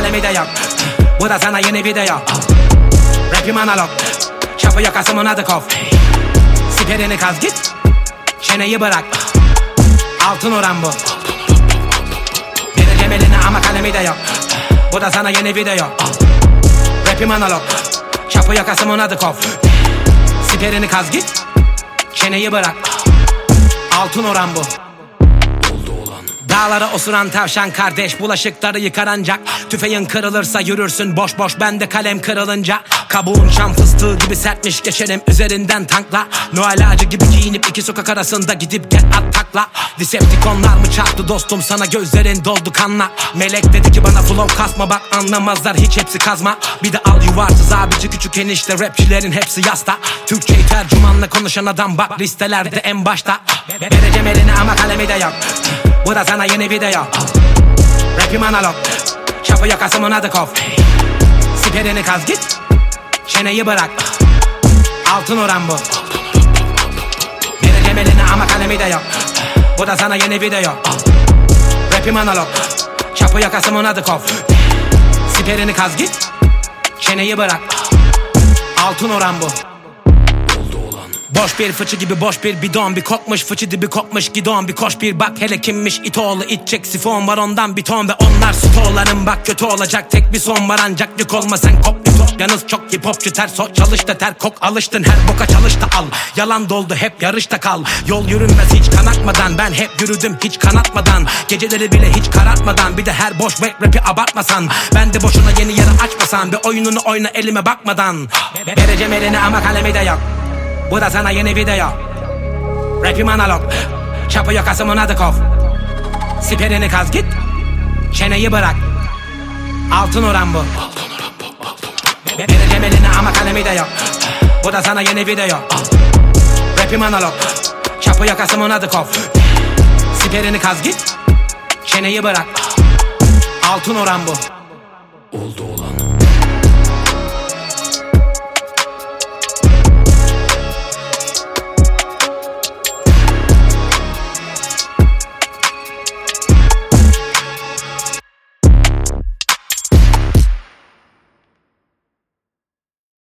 kalemi de yok. Bu da sana yeni video. Rapim analog, çapı yakasımın adı Kof. Siperini kaz git, çeneyi bırak. Altın oran bu. Vereceğim eline ama kalemi de yok. Bu da sana yeni video. Rapim analog, çapı yakasımın adı Kof. Siperini kaz git, çeneyi bırak. Altın oran bu. Dağlara osuran tavşan kardeş, bulaşıkları yıkar ancak. Tüfeğin kırılırsa yürürsün boş boş, bende kalem kırılınca. Kabuğun çam fıstığı gibi sertmiş, geçerim üzerinden tankla. Noel ağacı gibi giyinip iki sokak arasında gidip get at takla. Decepticonlar mı çarptı dostum sana, gözlerin doldu kanla. Melek dedi ki bana flow kasma, bak anlamazlar hiç, hepsi kazma. Bir de al yuvarsız abici küçük enişte, rapçilerin hepsi yasta. Türkçeyi tercümanla konuşan adam bak listelerde en başta. Vereceğim eline ama kalemi de yok. Bu da sana yeni video. Rapim analog, çapı yakasımın adı Kof. Siperini kaz git, çeneyi bırak. Altın oran bu. Vereceğim eline ama kalemi de yok. Bu da sana yeni video. Rapim analog, çapı yakasımın adı Kof. Siperini kaz git, çeneyi bırak. Altın oran bu. Boş bir fıçı gibi boş bir bidon, bir kokmuş fıçı dibi kopmuş gidon. Bir koş bir bak hele kimmiş itoğlu, içecek sifon var ondan bir ton. Ve onlar stoğların bak kötü olacak, tek bir son var ancak yük olma sen kop bir top. Yalnız çok hip hopçu ters o çalış da ter kok, alıştın her boka çalış da al. Yalan doldu hep yarışta kal, yol yürünmez hiç kanatmadan. Ben hep yürüdüm hiç kanatmadan, geceleri bile hiç karartmadan. Bir de her boş rap rapi abartmasan, ben de boşuna yeni yara açmasan. Bir oyununu oyna elime bakmadan. Vereceğim eline ama kalemi de yok. Bu da sana yeni video. Rapim analog, çapı yakasımın adı Kof. Siperini kaz git, çeneyi bırak. Altın oran bu. Vereceğim eline ama kalemi de yok. Bu da sana yeni video. Rapim analog, çapı yakasımın adı Kof. Siperini kaz git, çeneyi bırak. Altın oran bu. Oldu.